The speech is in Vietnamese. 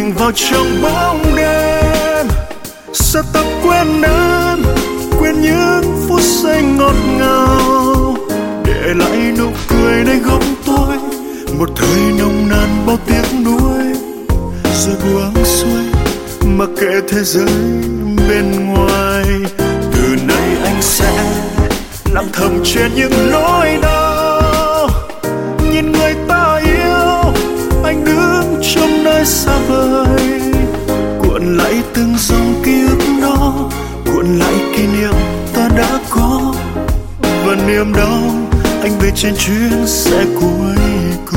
mình vào trong bóng đêm. Sao ta quên em, quên những phút giây ngọt ngào, để lại nụ cười nơi góc tôi, một thời nồng nàn bao tiếc nuối, rồi buông xuôi mặc kệ thế giới bên ngoài. Từ nay anh sẽ lặng thầm trên những nỗi đau, nhìn người ta yêu anh đứng trong nơi xa vời, cuộn lại từng dòng ký ức đó, cuộn lại kỷ niệm ta đã có, và niềm đau anh về trên chuyến xe cuối cùng.